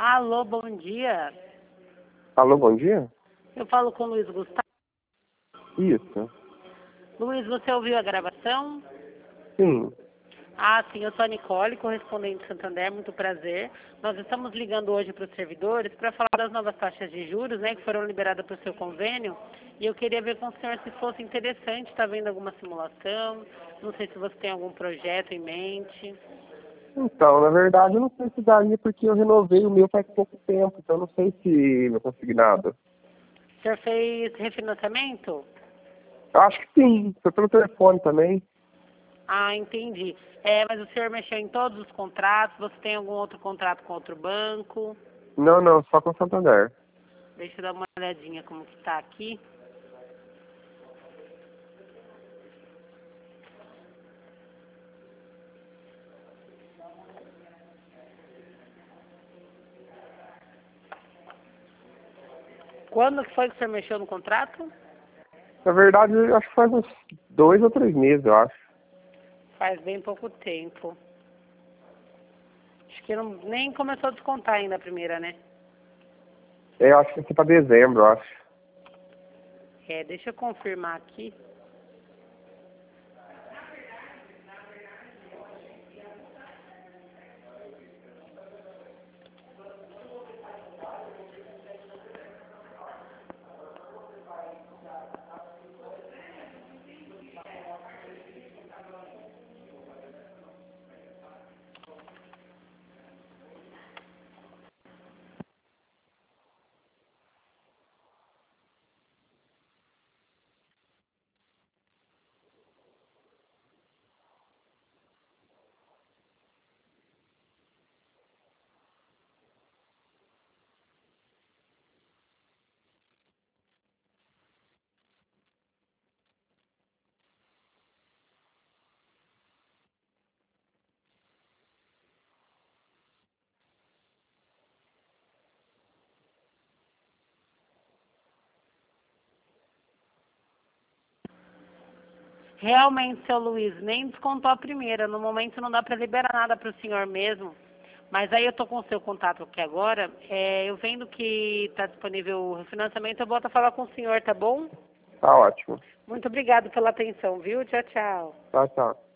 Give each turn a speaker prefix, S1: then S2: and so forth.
S1: Alô, bom dia.
S2: Alô, bom dia?
S1: Eu falo com o Luiz Gustavo.
S2: Isso.
S1: Luiz, você ouviu a gravação?
S2: Sim.
S1: Ah, sim, eu sou a Nicole, correspondente de Santander, muito prazer. Nós estamos ligando hoje para os servidores para falar das novas taxas de juros, né, que foram liberadas para o seu convênio. E eu queria ver com o senhor se fosse interessante, está vendo alguma simulação, não sei se você tem algum projeto em mente.
S2: Então, na verdade, eu não sei se daria porque eu renovei o meu faz pouco tempo, então eu não sei se eu consegui nada.
S1: O senhor fez refinanciamento?
S2: Eu acho que sim, foi pelo telefone também.
S1: Ah, entendi. Mas o senhor mexeu em todos os contratos? Você tem algum outro contrato com outro banco?
S2: Não, não, só com o Santander.
S1: Deixa eu dar uma olhadinha como que tá aqui. Quando que foi que o senhor mexeu no contrato?
S2: Na verdade, eu acho que faz uns 2 ou 3 meses, eu acho.
S1: Faz bem pouco tempo. Acho que nem começou a descontar ainda a primeira, né?
S2: Eu acho que vai ser pra dezembro, eu acho.
S1: Deixa eu confirmar aqui. Realmente, seu Luiz, nem descontou a primeira. No momento não dá para liberar nada para o senhor mesmo. Mas aí eu tô com o seu contato aqui agora. Eu vendo que está disponível o refinanciamento, eu volto a falar com o senhor, tá bom?
S2: Tá ótimo.
S1: Muito obrigado pela atenção, viu? Tchau, tchau.
S2: Tá, tá.